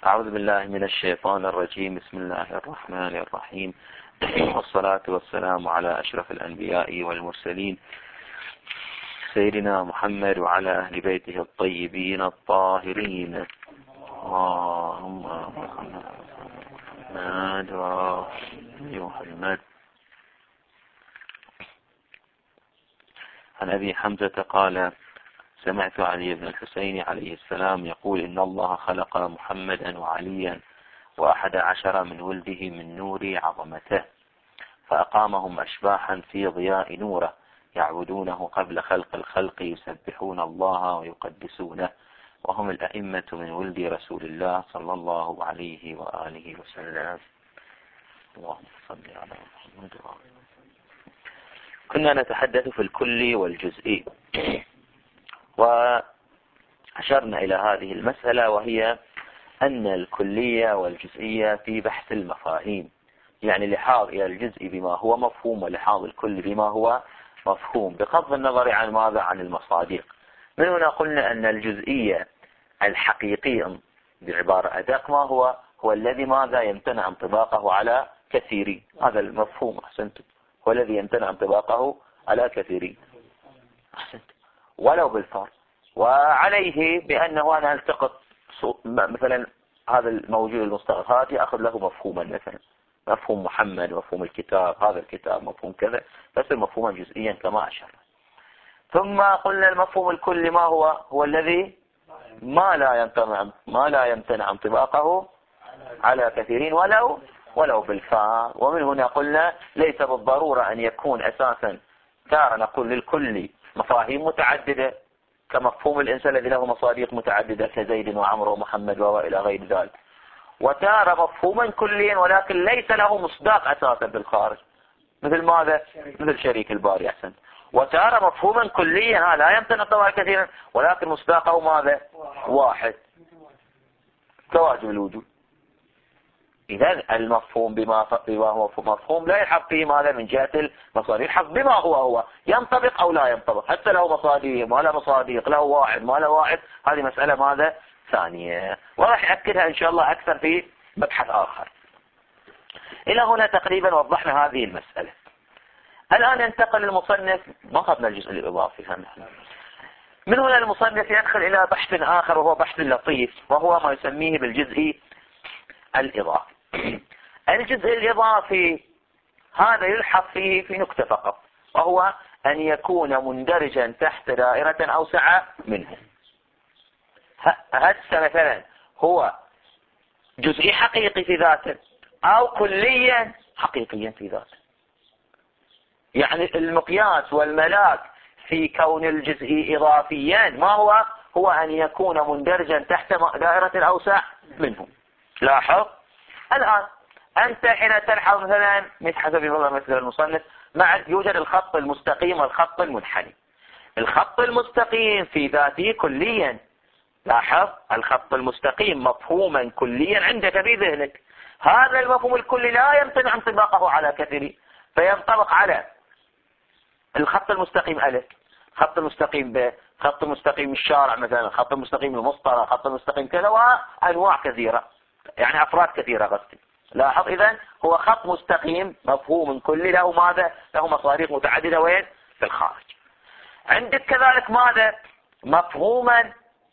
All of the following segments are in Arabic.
أعوذ بالله من الشيطان الرجيم. بسم الله الرحمن الرحيم، والصلاة والسلام على أشرف الأنبياء والمرسلين سيدنا محمد وعلى أهل بيته الطيبين الطاهرين. اللهم محمد. عن أبي حمزة قال: سمعت علي بن الحسين عليه السلام يقول: إن الله خلق محمدا وعليا و11 من ولده من نور عظمته، فأقامهم أشباحا في ضياء نوره يعبدونه قبل خلق الخلق، يسبحون الله ويقدسونه، وهم الأئمة من ولد رسول الله صلى الله عليه وآله وسلم. اللهم صل على محمد. كنا نتحدث في الكلي والجزئي، وأشرنا إلى هذه المسألة، وهي أن الكلية والجزئية في بحث المفاهيم، يعني لحاظ إلى الجزء بما هو مفهوم ولحاظ الكل بما هو مفهوم، بغض النظر عن ماذا، عن المصادق. من هنا قلنا أن الجزئية الحقيقي بعبارة أدق ما هو الذي ماذا يمتنع انطباقه على كثيرين. هذا المفهوم، أحسنت، هو الذي يمتنع انطباقه على كثيرين، أحسنت، ولو بالفرق. وعليه بأنه أنا ألتقط مثلا هذا الموجود المستغرقات أخذ له مفهوما، مثلا مفهوم محمد، مفهوم الكتاب، هذا الكتاب مفهوم كذا، بس المفهوم جزئيا كما أشرنا. ثم قلنا المفهوم الكلي ما هو الذي ما لا يمتنع انطباقه على كثيرين ولو بالفعل. ومن هنا قلنا ليس بالضرورة أن يكون أساسا تارة نقول للكل مفاهيم متعددة كمفهوم الإنسان الذي له مصادق متعددة كزيد وعمر ومحمد وإلى غير ذلك، وتارة مفهوما كليا ولكن ليس له مصداق أساسا بالخارج، مثل ماذا؟ مثل شريك الباري، أحسن. وتارة مفهوما كليا لا يمتنع طبعا كثيرا ولكن مصداقه ماذا؟ واحد، كواجب الوجود. إذن المفهوم بما هو مفهوم لا يلحق فيه ماذا من جهة المصادق، يلحق بما هو ينطبق أو لا ينطبق، حتى له مصادق ما له مصادق، له واحد ما له واحد، هذه مسألة ماذا ثانية، وراح أكدها إن شاء الله أكثر في مبحث آخر. إلى هنا تقريبا وضحنا هذه المسألة. الآن ينتقل المصنف، ما أخذنا الجزء الإضافي هنا. من هنا المصنف يدخل إلى بحث آخر، وهو بحث لطيف، وهو ما يسميه بالجزء الإضافي. الجزء الإضافي هذا يلحق فيه في نكتة فقط، وهو أن يكون مندرجا تحت دائرة أوسع منه. هسه مثلا هو جزئي حقيقي في ذاته أو كليا حقيقيا في ذاته. يعني المقياس والملاك في كون الجزء إضافيا ما هو أن يكون مندرجا تحت دائرة أوسع منه. لاحظ الآن أنت حين تلحظ مثلا حسب مثل المصنف يوجد الخط المستقيم والخط المنحني. الخط المستقيم في ذاته كليا، لاحظ الخط المستقيم مفهوما كليا عندك في ذهنك، هذا المفهوم الكلي لا يمتنع انطباقه على كثير، فينطبق على الخط المستقيم ألف، خط المستقيم ب، خط المستقيم الشارع مثلا، خط المستقيم المسطرة، خط المستقيم كذا، وأنواع كثيرة، يعني أفراد كثيرة قصدي. لاحظ إذن هو خط مستقيم مفهوم كلي له ماذا؟ له مصادق متعددة وين؟ في الخارج. عندك كذلك ماذا؟ مفهوما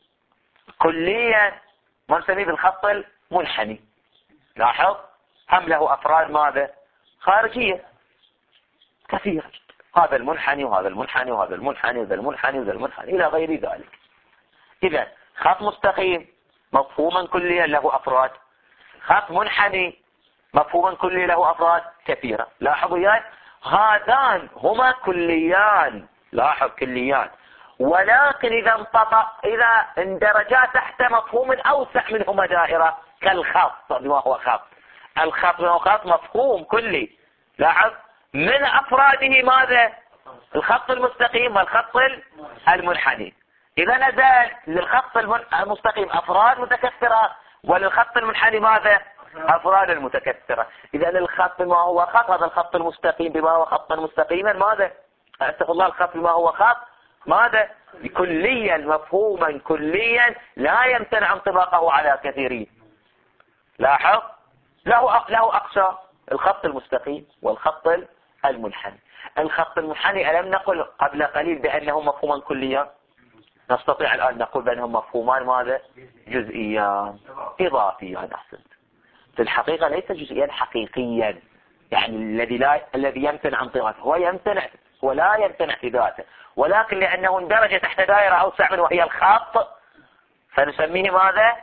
كليا ما نسميه بالخط المنحني. لاحظ هم له أفراد ماذا؟ خارجية كثيرة، هذا المنحني وهذا المنحني وهذا المنحني وهذا المنحني وهذا المنحني إلى غير ذلك. إذن خط مستقيم مفهوما كليا له أفراد، خط منحني مفهوما كلي له أفراد كثيرة. لاحظوا يعني هذان هما كليان، لاحظ كليان، ولكن إذا اندرجا تحت مفهوم أوسع منهما دائرة كالخط بما هو خط. الخط بما هو خط مفهوم كلي، لاحظ من أفراده ماذا؟ الخط المستقيم والخط المنحني. إذا نزل للخط المستقيم أفراد متكثرة وللخط المنحني ماذا؟ أفراد المتكثرة. إذا الخط ما هو خط، هذا الخط المستقيم بما هو خطا مستقيما ماذا؟ أستغفر الله، الخط بما هو خط ماذا؟ كليا مفهوما كليا لا يمتنع انطباقه على كثيرين. لاحظ له أقسام: الخط المستقيم والخط المنحني. الخط المنحني ألم نقل قبل قليل بأنه مفهوما كليا؟ نستطيع الآن نقول بأنهم مفهومان ماذا؟ جزئيان إضافيان. أحسنت. في الحقيقة ليس جزئيا حقيقيا، يعني الذي يمتنع عن طباقه هو لا يمتنع في ذاته، ولكن لأنه اندرج تحت دائرة أوسع منه وهي الخط فنسميه ماذا؟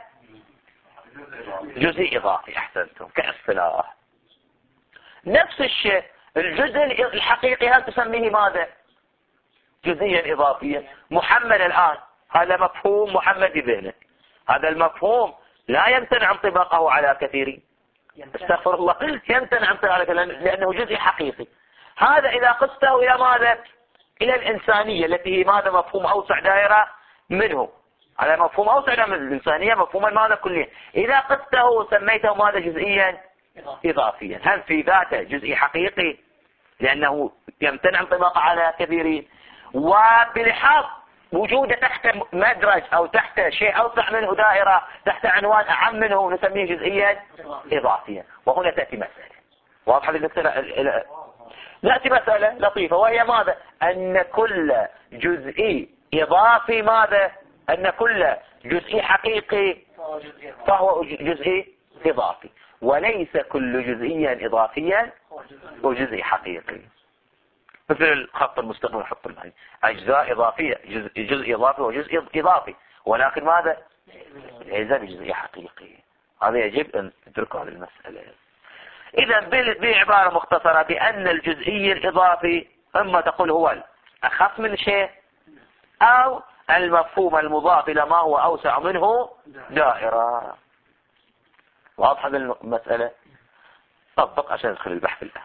جزء إضافي. أحسنتم. كاصطلاح. نفس الشيء الجزء الحقيقي هل تسميه ماذا؟ جزئيا إضافيا. محمد الآن هذا مفهوم محمد بذهنك، هذا المفهوم لا يمتنع انطباقه على كثيرين، استغفر الله، يمتنع انطباقه على كثيرين لأنه جزء حقيقي. هذا إذا قسته إلى ماذا؟ إلى الإنسانية التي هي ماذا؟ مفهوم أوسع دائرة منه. على مفهوم أوسع من الإنسانية مفهوما ماذا؟ كليا. إذا قسته سميته ماذا؟ جزئيا إضافيا. هل في ذاته جزئي حقيقي لأنه يمتنع انطباقه على كثيرين، وبلحاظ وجوده تحت مدرج أو تحت شيء أوسع منه دائرة تحت عنوان أعم منه نسميه جزئيا إضافيا. وهنا تأتي مسألة واضحة المسألة. نأتي مسألة لطيفة وهي ماذا؟ أن كل جزئي إضافي ماذا؟ أن كل جزئي حقيقي فهو جزئي إضافي، وليس كل جزئيا إضافيا وجزئي حقيقي. مثل الخط المستقيم والخط المنحني، أجزاء إضافية، جزء إضافي وجزء إضافي، ولكن ماذا؟ ليس بجزئي حقيقي. هذا يجب أن تدركوا هذه المسألة. إذا بعبارة مختصرة بأن الجزئي الإضافي إما تقول هو أخف من شيء أو المفهوم المضاف إلى ما هو أوسع منه دائرة. واضحة المسألة؟ طبق عشان ندخل البحث الآن،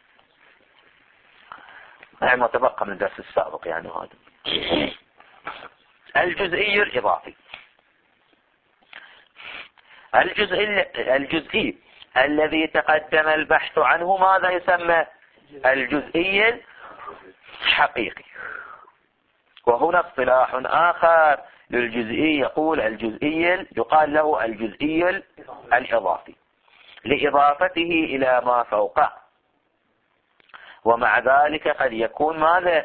يعني ما تبقى من الدرس السابق. يعني هذا الجزئي الإضافي. الجزئي الذي تقدم البحث عنه ماذا يسمى؟ الجزئي الحقيقي. وهنا اصطلاح آخر للجزئي يقال له الجزئي الإضافي لإضافته إلى ما فوقه، ومع ذلك قد يكون ماذا؟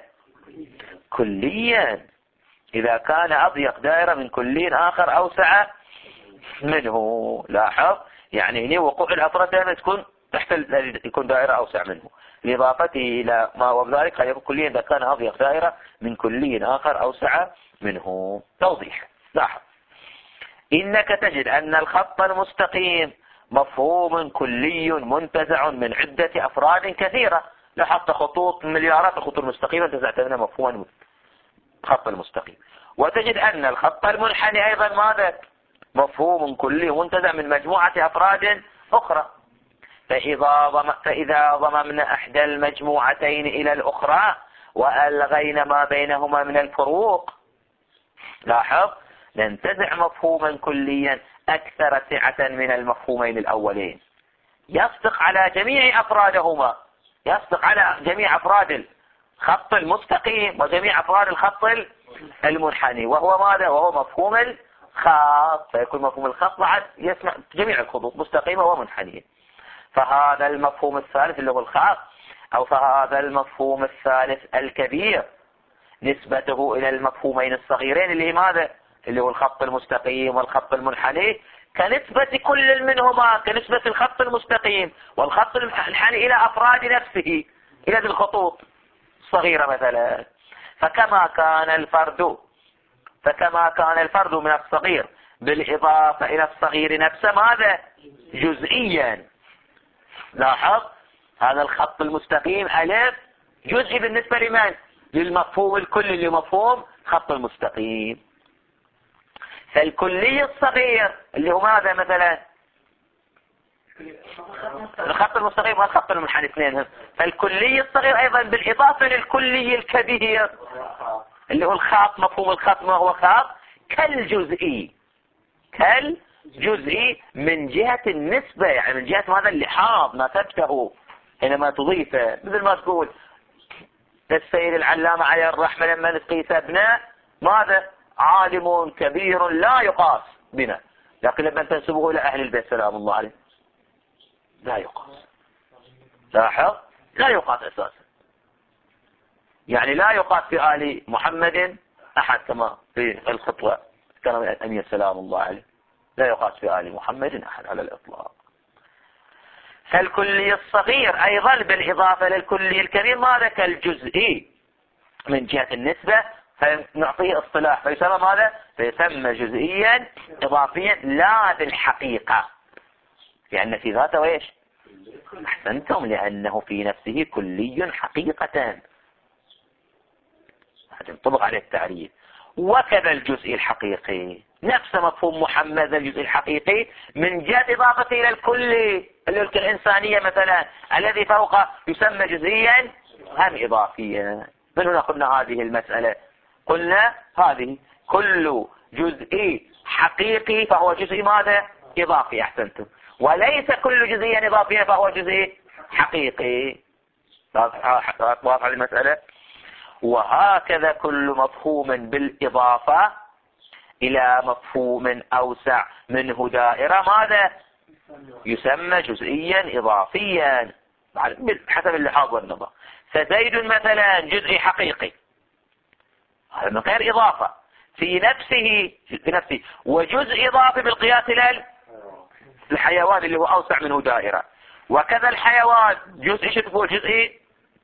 كليا إذا كان أضيق دائرة من كلي آخر أوسع منه. لاحظ يعني هنا وقوع الأفراد تكون تحت يكون دائرة أوسع منه لإضافته إلى ما، وبذلك قد يكون كليا إذا كان أضيق دائرة من كلي آخر أوسع منه. توضيح. لاحظ إنك تجد أن الخط المستقيم مفهوم كلي منتزع من عدة أفراد كثيرة. لاحظت خطوط مليارات الخطوط المستقيمة انتزعت منها مفهوما الخط المستقيم. وتجد أن الخط المنحني أيضا ماذا؟ مفهوم كلي منتزع من مجموعة أفراد أخرى. فإذا ضممنا إحدى المجموعتين إلى الأخرى وألغينا ما بينهما من الفروق، لاحظ ننتزع مفهوما كليا أكثر سعة من المفهومين الأولين، يصدق على جميع أفرادهما، يصدق على جميع أفراد الخط المستقيم وجميع أفراد الخط المنحني، وهو ماذا؟ وهو مفهوم الخط. فيكون مفهوم الخط بعد يسمع جميع الخطوط مستقيمة ومنحنية. فهذا المفهوم الثالث اللي هو الخط، أو فهذا المفهوم الثالث الكبير نسبته إلى المفهومين الصغيرين اللي ماذا؟ اللي هو الخط المستقيم والخط المنحني كنسبة كل منهما، كنسبة الخط المستقيم والخط المنحني إلى أفراد نفسه، إلى ذي الخطوط الصغيرة مثلا. فكما كان الفرد من الصغير بالإضافة إلى الصغير نفسه ماذا؟ جزئيا. لاحظ هذا الخط المستقيم ألف جزئي بالنسبة لمن؟ للمفهوم الكلي اللي مفهوم خط المستقيم. فالكلي الصغير اللي هو ماذا مثلا؟ الخط المستقيم والخط المنحني اثنين. فالكلي الصغير أيضا بالإضافة للكلي الكبير اللي هو الخط، مفهوم الخط ما هو خط كالجزئي من جهة النسبة، يعني من جهة ماذا؟ اللحاظ ما تبته حينما تضيفه. مثل ما تقول السيد العلامة عليه الرحمة لما نقيس ابناء ماذا؟ عالم كبير لا يقاس بنا. لكن لما تنسبه إلى أهل البيت سلام الله عليه لا يقاس. لاحظ، لا يقاس أساسا. يعني لا يقاس في آل محمد أحد كما في الخطوة كان من الأمير سلام الله عليه، لا يقاس في آل محمد أحد على الإطلاق. فالكلي الصغير أيضا بالإضافة للكلي الكبير ماذا؟ كالجزئي من جهة النسبة، فنعطيه اصطلاح فيسمى ماذا؟ فيسمى جزئيا إضافيا لا بالحقيقة، لأن في ذاته وإيش؟ أحسنتم، لأنه في نفسه كلي حقيقة، ينطبق عليه التعريف. وكذا الجزء الحقيقي نفس مفهوم محمد الجزء الحقيقي من جهة إضافته إلى الكلي الإنسانية مثلا الذي فوقه يسمى جزئيا هم إضافيا. من هنا قلنا هذه المسألة، قلنا هذه كل جزئي حقيقي فهو جزئي ماذا؟ إضافي. أحسنتم. وليس كل جزئي إضافي فهو جزئي حقيقي. واضح المسألة. وهكذا كل مفهوم بالإضافة إلى مفهوم أوسع منه دائرة ماذا؟ يسمى جزئيا إضافيا حسب اللحاظ والنظر. فزيد مثلا جزئي حقيقي، هذا من غير إضافة في نفسه وجزء إضافي بالقياس إلى الحيوان اللي هو أوسع منه دائرة. وكذا الحيوان جزئي شتفه جزئي،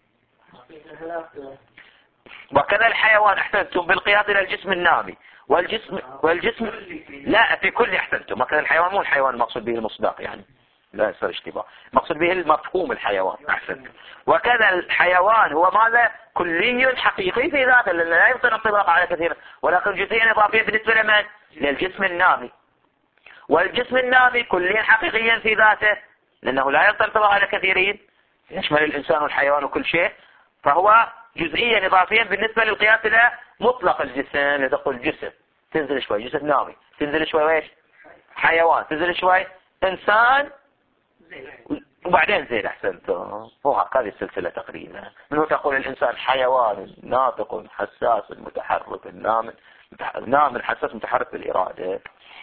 وكذا الحيوان أحسنتم بالقياس إلى الجسم النامي والجسم لا في كل. أحسنتم. وكذا الحيوان مو الحيوان المقصود به المصداق، يعني لا يصير اشتباه، مقصود به المفهوم الحيوان. أحسنتم. وكذا الحيوان هو ماذا؟ كلي حقيقي في ذاته، لأنه لا يمكن الانطباق على كثير، ولكن جزئيا إضافيا بالنسبة لمن؟ للجسم النامي. والجسم النامي كليا حقيقيا في ذاته، لأنه لا يمكن الانطباق على كثيرين، يشمل الإنسان والحيوان وكل شيء، فهو جزئيا إضافيا بالنسبة للقياس إلى مطلق الجسم. تقول جسم تنزل شوي جسم نامي، تنزل شوي ويش حيوان، تنزل شوي إنسان، وبعدين زين. أحسنتم. هذه السلسلة تقريبا. منه تقول الإنسان حيوان ناطق حساس متحرك نام حساس متحرك بالإرادة.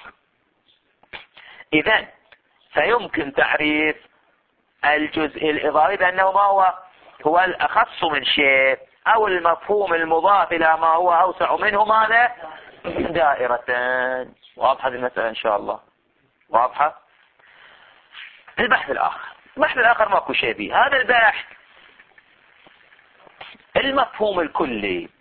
إذن فيمكن تعريف الجزء الإضافي بأنه ما هو الأخص من شيء، أو المفهوم المضاف إلى ما هو أوسع منه ماذا؟ دائرة. واضحة المسألة إن شاء الله؟ واضحة. البحث الآخر ماكو شيء به. هذا البحث المفهوم الكلي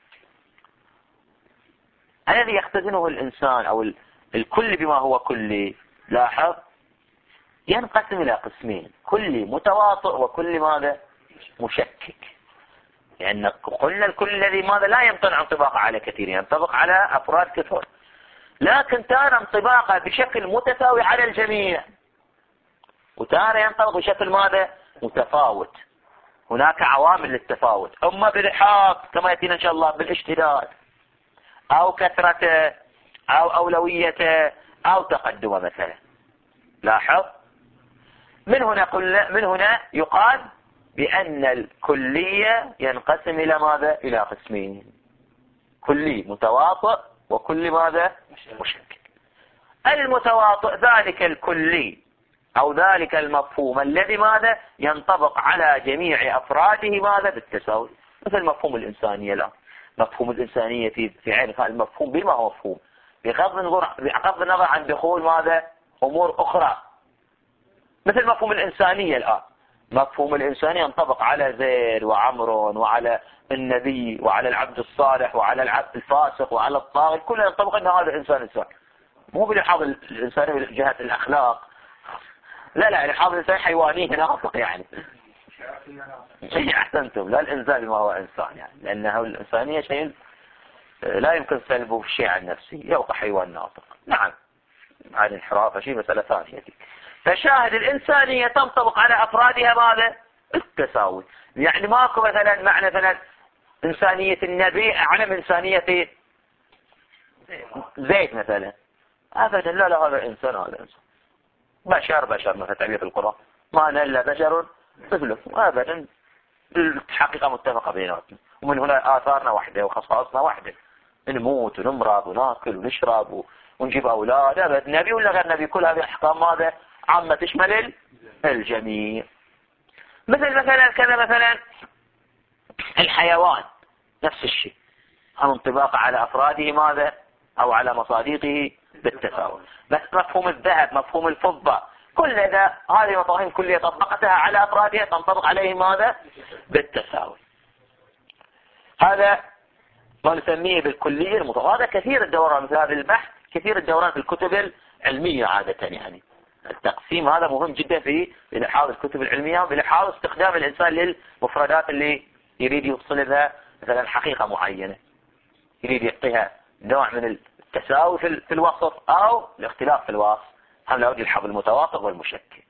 الذي يختزنه الإنسان أو الكل بما هو كلي، لاحظ ينقسم إلى قسمين: كلي متواطئ وكل ماذا؟ مشكك. لأن قلنا الكل الذي ماذا؟ لا يمكن انطباق على كثير، ينطبق على أفراد كثر، لكن تارة انطباقه بشكل متساوي على الجميع، وتارة ينطبق بشكل ماذا؟ متفاوت. هناك عوامل للتفاوت، أما بلحاظ كما يأتينا إن شاء الله بالاشتداد أو كثرته أو أولويته أو تقدمه مثلا. لاحظ، من هنا يقال بأن الكلية ينقسم إلى ماذا؟ إلى قسمين: كلي متواطئ وكل ماذا؟ مشكك. المتواطئ ذلك الكلي أو ذلك المفهوم الذي ماذا؟ ينطبق على جميع أفراده ماذا؟ بالتساوي. مثل مفهوم الإنسانية الآن، مفهوم الإنسانية في عين المفهوم بما هو مفهوم، بغض النظر عن دخول ماذا؟ أمور أخرى. مثل مفهوم الإنسانية الآن، مفهوم الإنسانية ينطبق على زيد وعمر وعلى النبي وعلى العبد الصالح وعلى العبد الفاسق وعلى الطاغي، كله ينطبق أن هذا إنسان، مو بلحاظ الإنسانية من جهة الأخلاق، لا لحاظ الإنسان حيواني ناطق يعني. أحسنتم. لا الإنسان ما هو إنسان يعني، لأنه الإنسانية شيء لا يمكن سلبه شيء عن نفسه، يبقى حيوان ناطق. نعم، هذه انحراف شيء مسألة ثانية. فشاهد الإنسانية تنطبق على أفرادها ماذا؟ التساوي. يعني ماكو مثلا معنى مثلا إنسانية النبي أعلى من إنسانية زيد مثلا، أبدا. لا هذا إنسان، هذا إنسان بشر مثل تعبير القرآن، ما أنا إلا بشر مثله، أبدا. الحقيقة متفقة بيناتنا، ومن هنا آثارنا واحدة وخصائصنا واحدة، نموت ونمرض وناكل ونشرب ونجيب أولاد أبد نبي ولا غير نبي، كل هذه الأحكام ماذا؟ عامة تشمل الجميع. مثلا كذا مثلا الحيوان نفس الشيء، انطباق على أفراده ماذا؟ أو على مصاديقه بالتساوي. بس مفهوم الذهب، مفهوم الفضة، كل هذه مفاهيم كلية طبقتها على أفرادها تنطبق عليه ماذا؟ بالتساوي. هذا ما نسميه بالكلية المطلقة. هذا كثير الدوران مثل هذا البحث، كثير الدوران في الكتب العلمية عادة. يعني التقسيم هذا مهم جدا في بلحاظ الكتب العلمية، بلحاظ استخدام الإنسان للمفردات اللي يريد يوصل لها مثلا حقيقة معينة، يريد يعطيها نوع من التساوي في الوصف أو الاختلاف في الوصف. هم لابد يلحظ المتوافق والمشكك.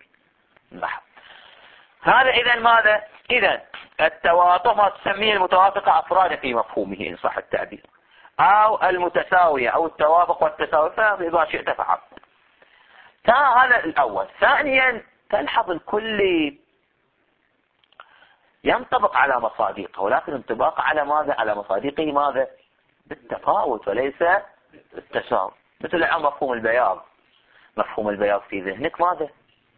هذا إذا ماذا؟ إذا التوافق ما تسميه المتوافقة أفراد في مفهومه إن صح التعبير، أو المتساوية أو التوافق والتساوي، فإذا شئت فعل. هذا الأول. ثانيا تلحظ الكل ينطبق على مصاديقه، ولكن انطباق على ماذا؟ على مصاديقه ماذا؟ بالتفاوت وليس بالتساوي. مثل مفهوم البياض، مفهوم البياض في ذهنك ماذا؟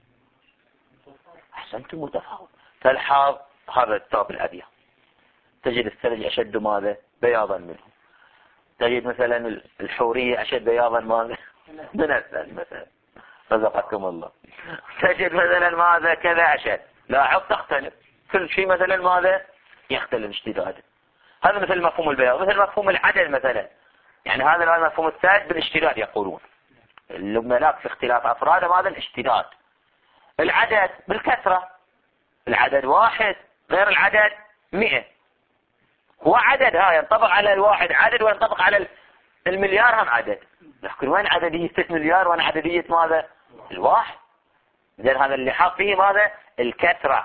أحسنتم متفاوت. تلحظ هذا الثوب الأبيض، تجد الثلج أشد ماذا؟ بياضا منه. تجد مثلا الحورية أشد بياضا ماذا؟ من الثلج مثلا، رزقكم الله. تجد مثلا ماذا؟ كذا أشد. لاحظ تختلف كل شيء مثلا ماذا؟ يختلف اشتدادا. هذا مثل مفهوم البياض. مثل مفهوم العدد مثلا، يعني هذا المفهوم الثالث بالاشتداد يقولون. اللبنانات في اختلاف أفراد ماذا؟ الاشتداد. العدد بالكثرة، العدد 1 غير العدد 100. هو عدد ينطبق على الواحد عدد، وينطبق على المليار هم عدد، لكن وين عددية المليار وين عددية ماذا؟ الواحد. لأن هذا اللي حاط فيه ماذا؟ الكثرة.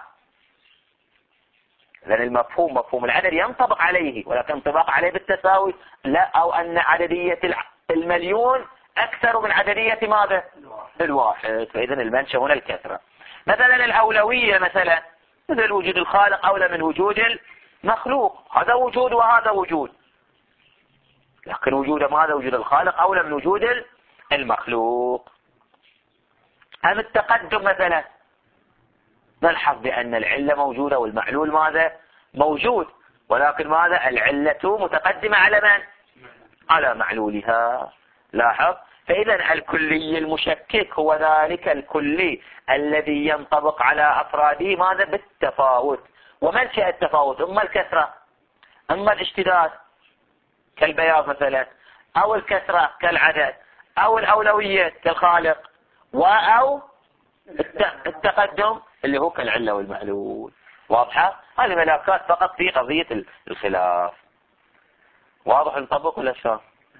لأن المفهوم مفهوم العدد ينطبق عليه، ولكن انطباق عليه بالتساوي لا، أو أن عددية المليون أكثر من عددية ماذا؟ الواحد. فإذا المنشأ هنا الكثرة. مثلا الأولوية مثلا، مثل وجود الخالق أولى من وجود المخلوق، هذا وجود وهذا وجود، لكن وجود ماذا؟ وجود الخالق أولى من وجود المخلوق. أم التقدم مثلا، نلحظ بأن العلة موجودة والمعلول ماذا؟ موجود، ولكن ماذا؟ العلة متقدمة على من؟ على معلولها. لاحظ. فإذا الكلي المشكك هو ذلك الكلي الذي ينطبق على أفراده ماذا؟ بالتفاوت. ومنشأ التفاوت إما الكثرة إما الاشتداد كالبياض مثلا، أو الكثرة كالعدد، أو الأولوية كالخالق، أو التقدم اللي هو كالعلة والمعلول. واضحة؟ هذه ملاكات فقط في قضية الخلاف. واضح نطبق ولا شو؟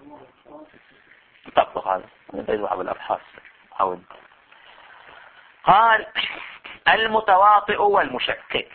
نطبق هذا نتجمع بالأبحاث. قال المتواطئ والمشكك.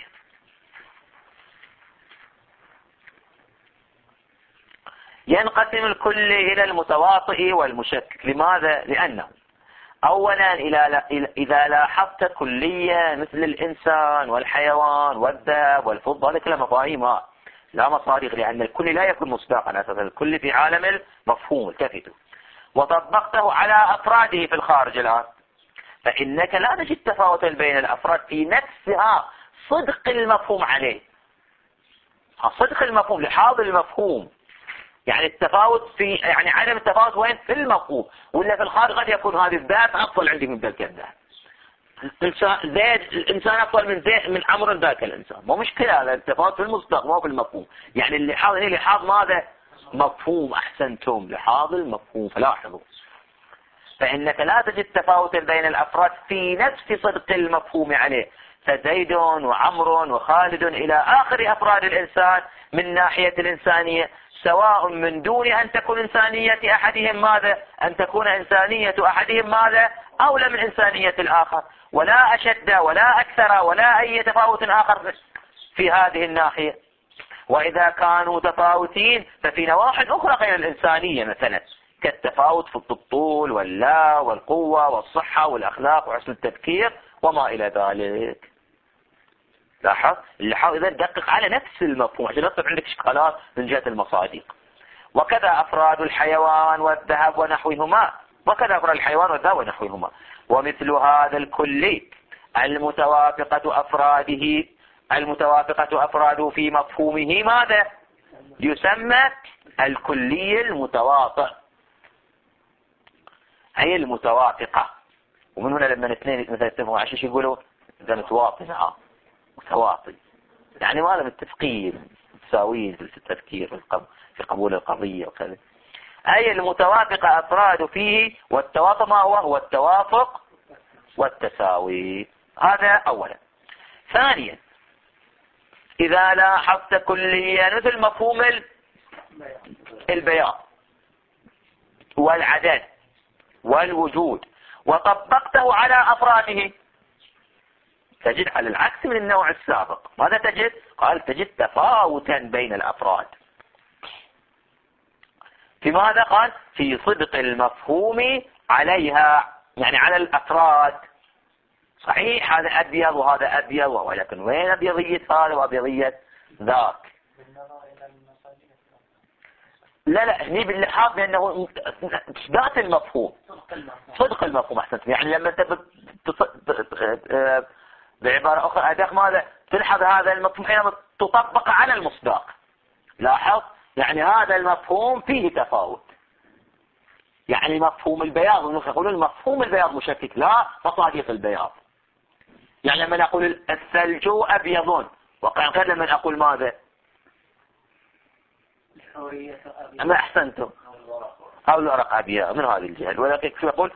ينقسم الكل إلى المتواطئ والمشكك. لماذا؟ لأنه أولا إذا لاحظت كلية مثل الإنسان والحيوان والذهب والفضة، هذه كلها مفاهيم لا مصادق، لأن الكل لا يكون مسبقا أساسا، الكل في عالم المفهوم التفتوا، وطبقته على أفراده في الخارج الآن، فإنك لا تجد تفاوتا بين الأفراد في نفسها صدق المفهوم عليه. صدق المفهوم لحاظ المفهوم، يعني التفاوت في يعني عدم التفاوت وين؟ في المفهوم. ولا في الخارج قد يكون هذه الذات أفضل عندي من ذاك الذات، زيد الإنسان أفضل من زيد من عمر ذاك الإنسان، مو مشكلة. هذا التفاوت في المصداق مو في المفهوم. يعني اللحاظ هنا لحاظ ماذا؟ مفهوم. أحسنتم، لحاظ المفهوم. فلاحظوا، فإنك لا تجد تفاوتا بين الأفراد في نفس صدق المفهوم عليه. فزيد وعمر وخالد إلى آخر أفراد الإنسان من ناحية الإنسانية، سواء من دون أن تكون إنسانية أحدهم ماذا؟ أن تكون إنسانية أحدهم ماذا؟ أولى من إنسانية الآخر، ولا أشد ولا أكثر ولا أي تفاوت آخر في هذه الناحية. وإذا كانوا متفاوتين ففي نواحي أخرى غير الإنسانية، مثلا كالتفاوت في الطول واللا والقوة والصحة والأخلاق وحسن التفكير وما إلى ذلك. لاحظ اللحاظ إذا دقق على نفس المفهوم عشان يصير عندك إشكالات من جهة المصادق. وكذا أفراد الحيوان والذهب ونحوهما وكذا أفراد الحيوان والذات ونحوهما. ومثل هذا الكلي المتوافقة أفراده في مفهومه ماذا؟ يسمى الكلي المتواطئ، هي المتوافقة. ومن هنا لما الاثنين مثلا يتفقوا عشان يقولوا إذا متواطئ متواطئ، يعني ما متفقين متساويين في التفكير في قبول القضية وكذا. أي المتوافقة أفراد فيه، والتوافق ما هو التوافق والتساوي. هذا أولا. ثانيا، إذا لاحظت كليا مثل مفهوم البيان والعدد والوجود وطبقته على أفراده، تجد على العكس من النوع السابق. ماذا تجد؟ قال تجد تفاوتا بين الأفراد. في ماذا؟ قال في صدق المفهوم عليها، يعني على الأفراد. صحيح هذا أبيض وهذا أبيض، ولكن وين أبيضية هذا وأبيضية ذاك؟ لا هني باللحاظ لأنه ذات المفهوم، صدق المفهوم. أحسنت. يعني لما أنت بعبارة أخرى أداك ماذا؟ تلحظ هذا المفهوم حينما تطبق على المصداق. لاحظ يعني هذا المفهوم فيه تفاوت. يعني مفهوم البياض، يقولون مفهوم البياض مشكك، لا مصادق البياض. يعني لما نقول الثلج أبيض، وقع لما أقول ماذا؟ أما أحسنتم، أو الورق أبيض من هذه الجهة. ولكن يقول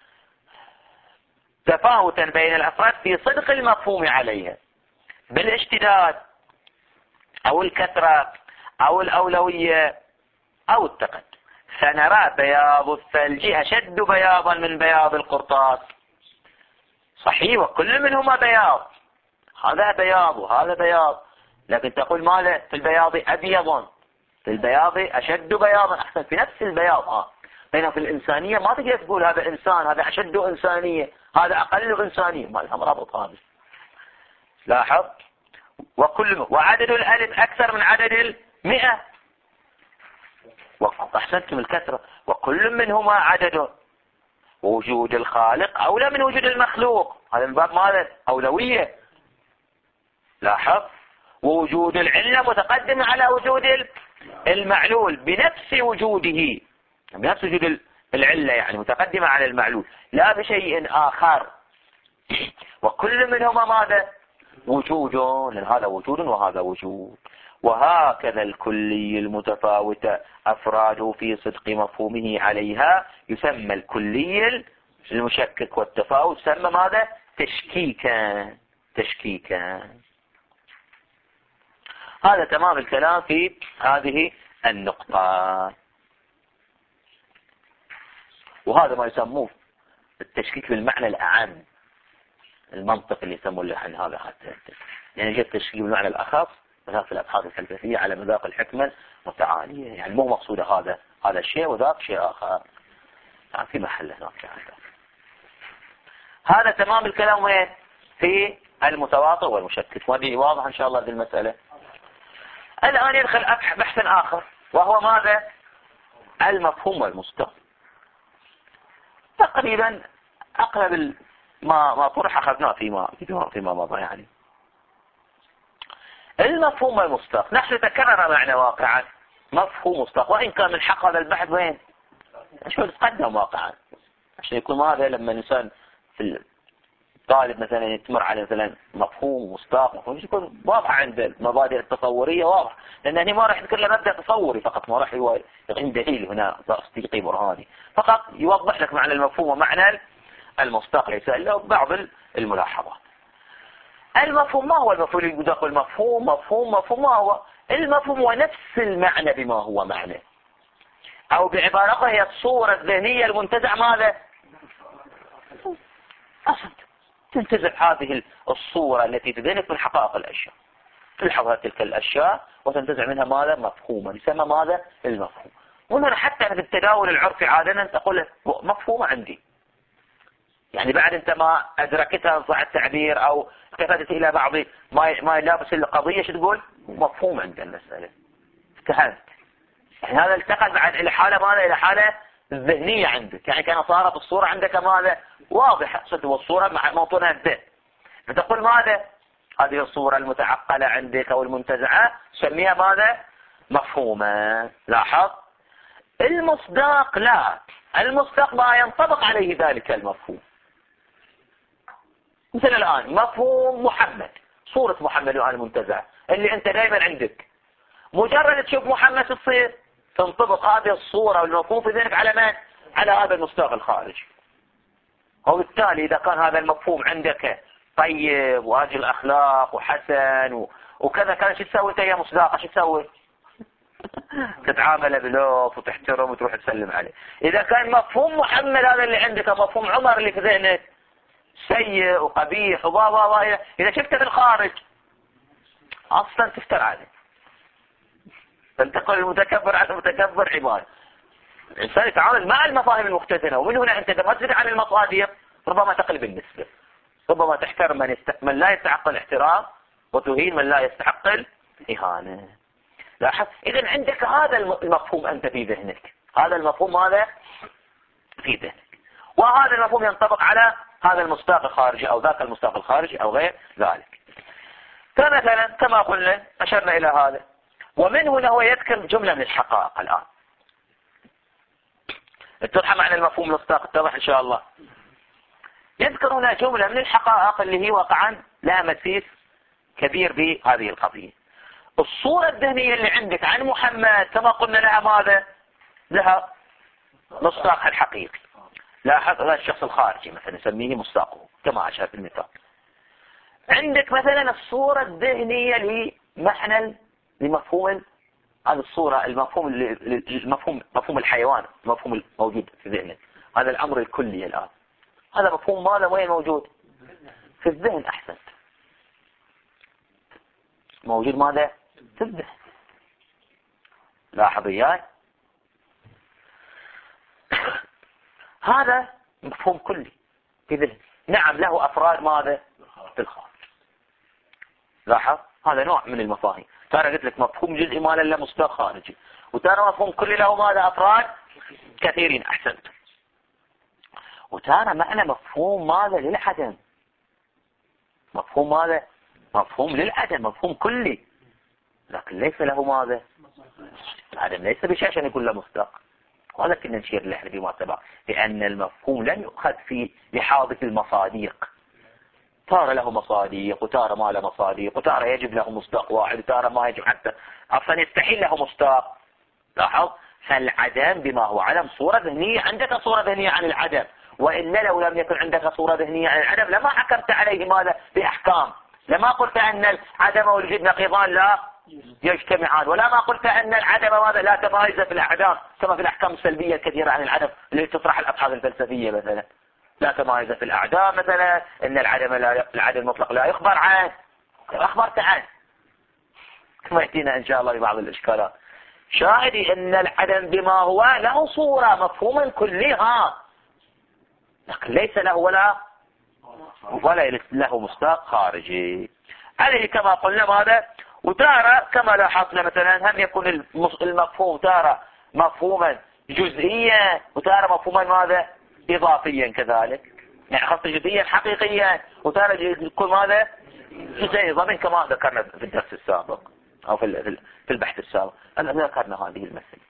تفاوتا بين الأفراد في صدق المفهوم عليها بالاشتداد أو الكثرة أو الأولوية أو التقدم. فنرى بياض الثلج أشد بياضا من بياض القرطاس. صحيح وكل منهما بياض، هذا بياض وهذا بياض، لكن تقول ماذا؟ في البياض أبيض، في البياض أشد بياضا. أحسن، في نفس البياض. بينما في الإنسانية ما تقدر تقول هذا إنسان، هذا أشد إنسانية، هذا أقل إنسانية، ما لهم رابط هذا. لاحظ. وعدد الألف أكثر من عدد 100. أحسنتم الكثرة. وكل منهما عدد. ووجود الخالق أولى من وجود المخلوق، هذا من باب ماذا؟ أولوية. لاحظ. ووجود العلة متقدم على وجود المعلول بنفس وجوده، بنفس وجود العلة، يعني متقدمة على المعلول لا بشيء آخر. وكل منهما ماذا؟ وجود، لأن هذا وجود وهذا وجود. وهكذا الكلي المتفاوت أفراده في صدق مفهومه عليها يسمى الكلي المشكك، والتفاوت يسمى ماذا؟ تشكيكا. هذا تمام الكلام في هذه النقطة. وهذا ما يسموه التشكيك بالمعنى الأعم، المنطق اللي يسموه له عن هذا حتى. يعني جاء التشكيك بالمعنى الأخص مثلا في الأبحاث الفلسفية على مذاق الحكمة متعالية، يعني مو مقصود هذا الشيء وذاك شيء آخر، يعني في محل هناك. هذا تمام الكلام وين؟ في المتواطئ والمشكك. وهذه واضح إن شاء الله هذه المسألة. الآن يدخل بحث آخر، وهو ماذا؟ المفهوم والمستقبل. تقريبا أقرب ما طرح أخذناه فيما مضى. يعني المفهوم والمستقبل نحن تكرر معنا واقعا مفهوم مستقبل، وإن كان من حق هذا البحث وين؟ شو نتقدم واقعا عشان يكون ماذا؟ لما الإنسان في الطالب مثلا يتمر على مثلا مفهوم مستقبل يكون واضح عند المبادئ التصورية واضح، لأن هنا ما راح يذكر له مبدأ تصوري فقط، ما راح يعين دليل هنا تصديقي برهاني، فقط يوضح لك معنى المفهوم ومعنى المستقبل، يسأل له بعض الملاحظات. المفهوم ما هو المفهوم اللي يقول المفهوم مفهوم ما هو؟ المفهوم هو نفس المعنى بما هو معنى، أو بعبارة أخرى هي الصورة الذهنية المنتزعة ماذا؟ أصلا تنتزع هذه الصورة التي تذهنك من حقائق الأشياء، تلحظ تلك الأشياء وتنتزع منها ماذا؟ مفهوما، يسمى ماذا؟ المفهوم. وهنا حتى في التداول العرفي عادة تقول مفهوم عندي، يعني بعد انت ما ادركتها صح التعبير او التفتت الى بعض ما يلابس القضية شو تقول؟ مفهوم عند المسألة، انتهت. يعني هذا التقل بعد الى حالة ماذا؟ الى حالة الذهنية عندك، يعني كان صارت الصورة عندك ماذا واضحة، والصورة مع موطنها الذهن، فتقول ماذا هذه الصورة المتعقلة عندك أو المنتزعة سميها ماذا مفهومة. لاحظ المصداق لا، المصداق ما ينطبق عليه ذلك المفهوم. مثل الآن مفهوم محمد، صورة محمد الآن المنتزعة اللي أنت دائما عندك، مجرد تشوف محمد تصير تنطبق هذه الصورة والمفهوم في ذهنك على من؟ على هذا المصداق الخارجي. وبالتالي إذا كان هذا المفهوم عندك طيب واجل أخلاق وحسن وكذا، كان شو تسوي انت يا مصداق؟ شو تسوي؟ تتعامل بلطف وتحترم وتروح تسلم عليه. إذا كان مفهوم محمد هذا اللي عندك، مفهوم عمر اللي في ذهنك سيء وقبيح إذا شفته في الخارج أصلا تفتر عليه، تنتقل المتكبر على المتكبر عباد. الإنسان يتعامل مع المفاهيم المختزنة، ومن هنا أنت لما تزيد عن المصادر ربما تقلب النسبة، ربما تحترم من لا يستحق الاحترام وتهين من لا يستحق الإهانة. لاحظ إذن عندك هذا المفهوم أنت في ذهنك، هذا المفهوم هذا في ذهنك، وهذا المفهوم ينطبق على هذا المصداق الخارجي أو ذاك المصداق الخارجي أو غير ذلك. فمثلا كما قلنا أشرنا إلى هذا، ومن هنا هو يذكر جملة من الحقائق. الآن اتضح معنى المفهوم المصداق، اتضح إن شاء الله. يذكر هنا جملة من الحقائق اللي هي واقعا لها مسيس كبير بهذه القضية. الصورة الذهنية اللي عندك عن محمد كما قلنا لها ماذا؟ لها مصداقها الحقيقي. لاحظ هذا الشخص الخارجي مثلا نسميه مصداقه كما أشار في المثال. عندك مثلا الصورة الذهنية لمعنى لمفهوم هذه الصورة، مفهوم الحيوان، المفهوم الموجود في ذهنك، هذا الأمر الكلي الآن، هذا مفهوم ماذا وين موجود؟ في الذهن. أحسن، موجود ماذا؟ في الذهن. لاحظ إياي، هذا مفهوم كلي في ذهن. نعم له أفراد ماذا؟ في الخارج. لاحظ هذا نوع من المفاهيم. ترى قلت لك مفهوم جزئي ما له مصداق خارجي، وترى مفهوم كلي له ماذا؟ أفراد كثيرين. أحسنت. وترى معنى مفهوم ماذا؟ للعدم. مفهوم ماذا؟ مفهوم للعدم، مفهوم كلي، لكن ليس له ماذا؟ العدم ليس بشيء عشان يكون له مصداق. وهذا كنا نشير له فيما سبق، لأن المفهوم لن يؤخذ في لحاظة المصادق. تارة له مصادق وتارة ما له مصادق، وتارة يجب له مصداق واحد وتارة ما يجب، حتى أصلا يستحيل له مصداق. لاحظ، فالعدم بما هو عدم صورة ذهنية، عندك صورة ذهنية عن العدم، وإلا لو لم يكن عندك صورة ذهنية عن العدم لما حكمت عليه ماذا؟ بأحكام. لما قلت أن العدم والوجود نقيضان لا يجتمعان، ولا ما قلت أن العدم ماذا؟ لا تمايز في الأعدام، كما في الأحكام السلبية الكثيرة عن العدم اللي تطرح الأبحاث الفلسفية مثلا. لا تمايز في الأعدام مثلا، أن العدم المطلق لا يخبر عنه، أخبرت عنه، كما يأتينا إن شاء الله ببعض الإشكالات. شاهدي أن العدم بما هو له صورة مفهوما كلها، لكن ليس له ولا له مصداق خارجي. عليه كما قلنا ماذا؟ وتارى كما لاحظنا مثلا هم يكون المفهوم تارى مفهوما جزئيا، وتارى مفهوما ماذا؟ إضافيا كذلك، يعني خاصة جزئيا حقيقيا، وتارى يكون ماذا؟ جزئيا إضافيا كما ذكرنا في الدرس السابق أو في البحث السابق. أنا ذكرنا هذه المسألة،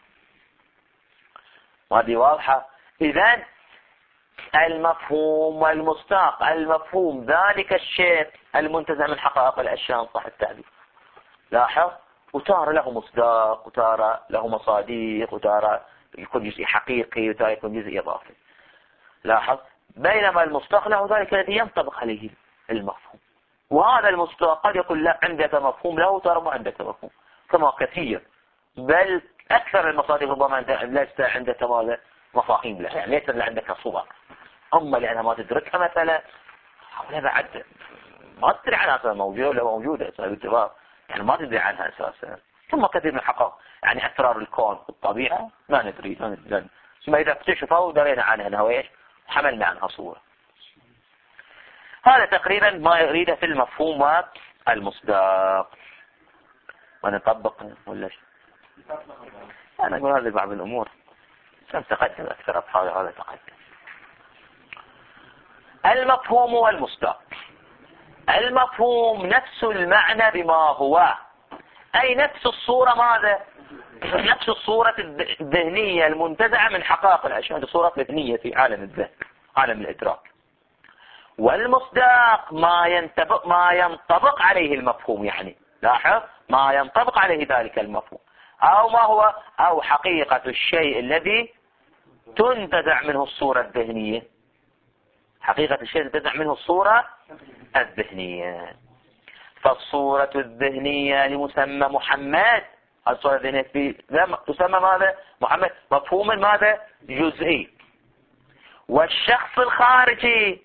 وهذه واضحة. إذن المفهوم والمصداق، المفهوم ذلك الشيء المنتزع من حقائق الأشياء صح التعبير. لاحظ، وتارى له مصداق وتارى له مصادق، وتارى يكون جزء حقيقي وتارى يكون جزء إضافي. لاحظ، بينما المصداق له ذلك الذي ينطبق عليه المفهوم، وهذا المصداق قد يكون لا عندك مفهوم له وتارى ما عندك مفهوم، كما كثير بل أكثر المصادق ربما ليس عندك ماذا؟ مفاهيم له، يعني ليس عندك صور، أما لأنها ما تدركها مثلا ولا بعد ما تدري عنها أساسا موجودة ولا موجودة أساسا، يعني ما تدري عنها أساسا. ثم كثير من الحقائق يعني أسرار الكون والطبيعة ما ندري ثم إذا اكتشفوا ودرينا عنها نهويش حملنا عنها صورة. هذا تقريبا ما يريده في المفهوم والمصداق. ونطبق ولا شيء؟ أنا أقول هذه بعض الأمور تقدم أكثر أبحاث هذا تقدم. المفهوم والمصداق. المفهوم نفس المعنى بما هو، أي نفس الصورة ماذا؟ نفس الصورة الذهنية المنتزعة من حقائق الأشياء، صورة ذهنية في عالم الذهن، عالم الإدراك. والمصداق ما ينطبق عليه المفهوم، يعني لاحظ ما ينطبق عليه ذلك المفهوم، أو ما هو أو حقيقة الشيء الذي تنتزع منه الصورة الذهنية، حقيقة الشيء تنتزع منه الصورة الذهنية. فالصورة الذهنية لمسمى محمد، الصورة الذهنية تسمى ماذا؟ محمد، مفهوم ماذا؟ جزئي. والشخص الخارجي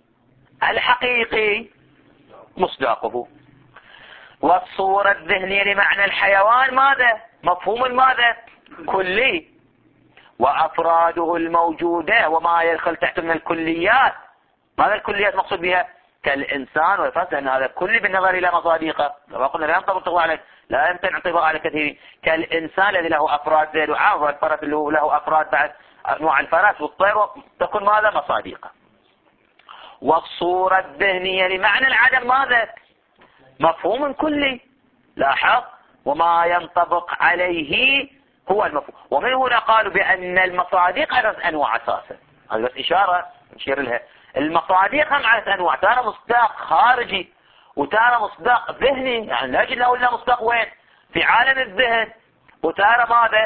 الحقيقي مصداقه. والصورة الذهنية لمعنى الحيوان ماذا؟ مفهوم ماذا؟ كلي. وأفراده الموجودة وما يدخل تحت من الكليات، ماذا الكليات مقصود بها؟ كالإنسان والفرس، لأن هذا كلي بالنظر إلى مصادقه، كما قلنا لا ينطبق عليه، لا يمكن انطباق على كثير. كالإنسان الذي له أفراد زيد وعام، والفرس اللي له أفراد بعد أنواع الفرس والطير، تكون ماذا؟ مصادقه. والصورة الذهنية لمعنى العدم ماذا؟ مفهوم كلي، لاحظ، وما ينطبق عليه هو المفهوم. ومن هنا قالوا بأن المصادق على أنواع أساسا، هذا بس إشارة نشير لها. المصادق هم على أنواع، ترى مصداق خارجي وترى مصداق ذهني، يعني لا يجد له إلا مصداق وين؟ في عالم الذهن. وترى ماذا؟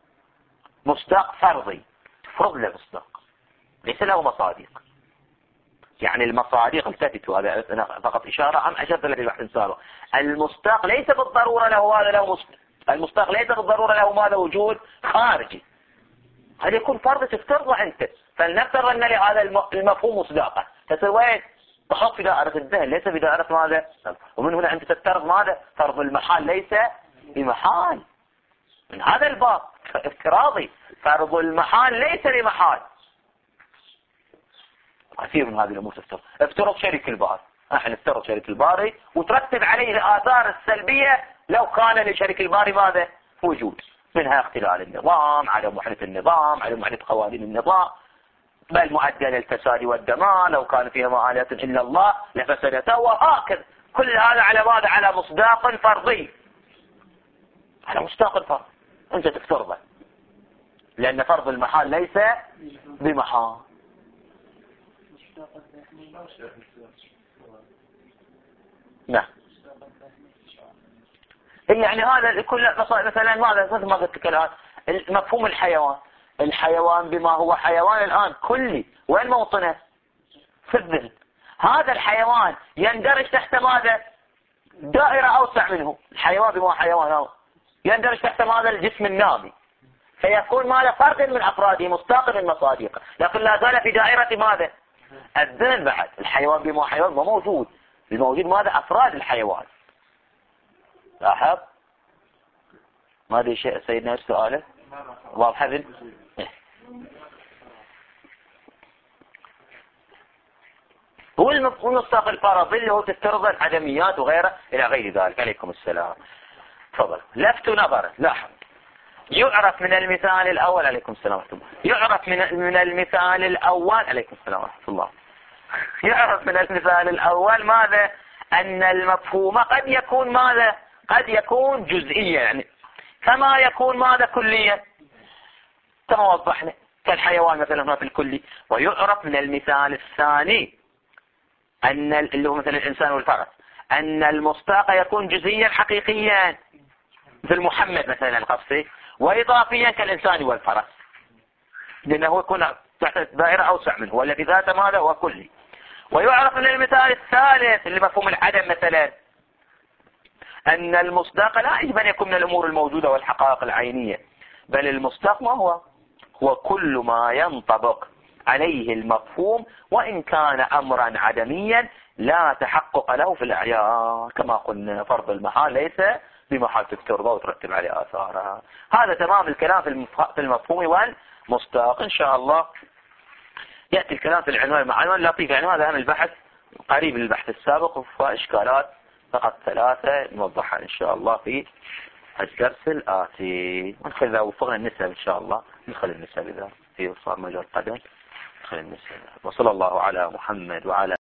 مصداق فرضي، فرض له مصداق ليس له مصادق. يعني المصادق التفتوا، هذا أنا فقط إشارة أم أشرت لك البحث سابق. المصداق ليس بالضرورة له هذا له المصداق ليس بالضرورة له ماذا؟ وجود خارجي. هذا يكون فرض تفترضه أنت، فلنفترض أن لهذا المفهوم مصداقا، تصير وين؟ تحط في دائرة الذهن ليس في دائرة ماذا؟ ومن هنا أنت تفترض ماذا؟ فرض المحال ليس بمحال. من هذا الباب افتراضي، فرض المحال ليس بمحال. كثير من هذه الأمور افترض شريك الباري، احنا نفترض شريك الباري وترتب عليه الآثار السلبية لو كان لشريك الباري ماذا؟ وجود، منها اختلال النظام، عدم وحدة النظام، عدم وحدة قوانين النظام، بل مؤدى للفساد والدمار، لو كان فيها ما آلهة إلا الله لفسدتا، وهكذا. كل هذا على ماذا؟ على مصداق فرضي، على مصداق فرض أنت تفترضه، لأن فرض المحال ليس بمحال. نعم. يعني هذا كل مثلا ماذا؟ مثل ما قلت لك الآن مفهوم الحيوان، الحيوان بما هو حيوان الآن كلي، وين موطنه؟ في الذهن. هذا الحيوان يندرج تحت ماذا؟ دائرة أوسع منه. الحيوان بما هو حيوان يندرج تحت ماذا؟ الجسم النامي، فيكون ماذا؟ فرد من أفراده مستاق من مصادقه، لكن لا زال في دائرة ماذا؟ الذهن. بعد الحيوان بما هو حيوان ما موجود، الموجود ماذا؟ أفراد الحيوان. لاحظ ما ادري شيء سيدنا سؤاله واضح هذا. هو المصداق الفرضي اللي هو تفترض العدميات وغيره الى غير ذلك. عليكم السلام. تفضل. لفت نظر. لاحظ يعرف من المثال الاول. عليكم السلام ورحمة الله. يعرف من المثال الاول. عليكم السلام ورحمة الله. يعرف من المثال الاول ماذا؟ ان المفهوم قد يكون ماذا؟ قد يكون جزئيا، يعني كما يكون ماذا؟ كليا، كما وضحنا كالحيوان مثلا هنا في الكلي. ويعرف من المثال الثاني أن اللي هو مثل الإنسان والفرس أن المصداق يكون جزئيا حقيقيا مثل محمد مثلا القصي، وإضافيا كالإنسان والفرس، لأنه يكون تحت دائرة أوسع منه والذي ذاته ماذا؟ هو كلي. ويعرف من المثال الثالث اللي مفهوم العدم مثلا أن المصداق لا يجب أن يكون من الأمور الموجودة والحقائق العينية، بل المصداق ما هو كل ما ينطبق عليه المفهوم وإن كان أمرا عدميا لا تحقق له في الأعيان، كما قلنا فرض المحال ليس بمحال تفترضه وترتب عليه آثارها. هذا تمام الكلام في المفهوم والمصداق. إن شاء الله يأتي الكلام في العنوان مع عنوان لطيف، يعني هذا أهم البحث قريب للبحث السابق، وإشكالات فقط 3 نوضحها إن شاء الله في الدرس الآتي. ندخل إذا وفقنا النسب إن شاء الله، ندخل النسب إذا في صار مجال قدر ندخل النسب. وصلى الله على محمد وعلى